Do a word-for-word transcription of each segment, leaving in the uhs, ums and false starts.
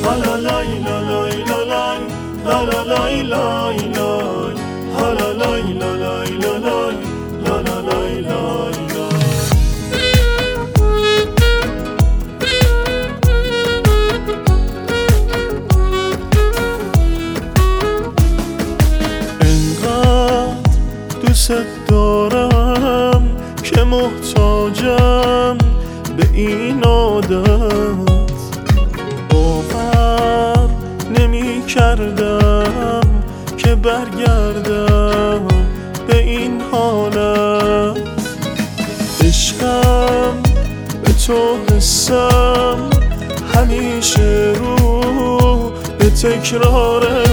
لا لا لا لا لا لا لا لا لا لا لا لا لا لا لا لا لا لا. دوست دارم که محتاجم به این عادت، باور نمی کردم که برگردم به این حالت. عشقم به تو حسم همیشه رو به تکراره،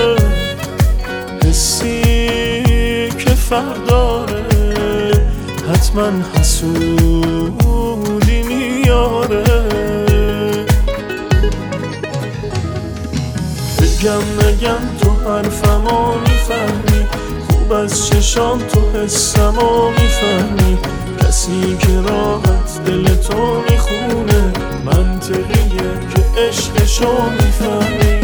حسی فرق داره حتما حسودی میاره. بگم نگم تو حرفمو میفهمی، خوب از چشام تو حسمو میفهمی. کسی که راحت دل تو میخونه منطقیه که عشقشو میفهمی.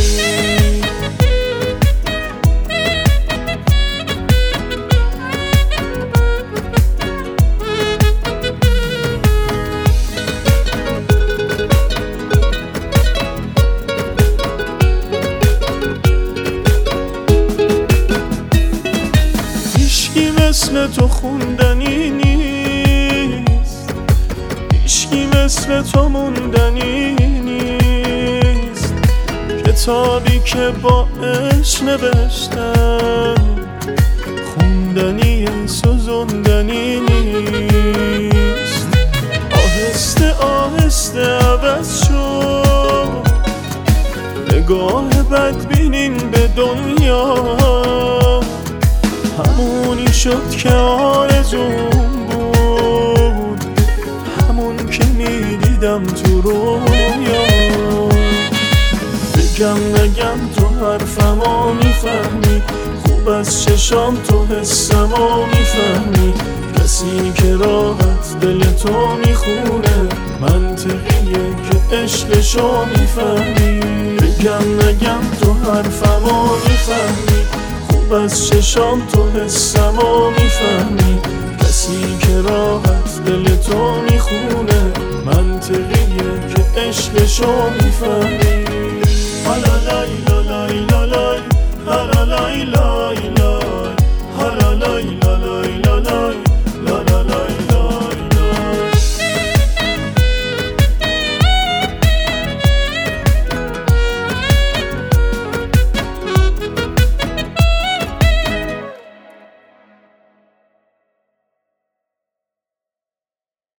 مثل تو خوندنی نیست، هیچکی مثل تو موندنی نیست. کتابی که با عشق نوشتم خوندنی سوزوندنی نیست. آهسته آهسته عوض شد نگاه بدبینیم به دنیا، همونی شد که آرزوم بود، همون که میدیدم تو رویا. بگم نگم تو حرفمو میفهمی، خوب از چشام تو حسمو میفهمی. کسی که راحت دل تو میخونه منطقیه که عشقشو میفهمی. بگم نگم تو حرفمو میفهمی، از چشام تو حسمو میفهمی. کسی که راحت دل تو میخونه منطقیه که عشقشو میفهمی.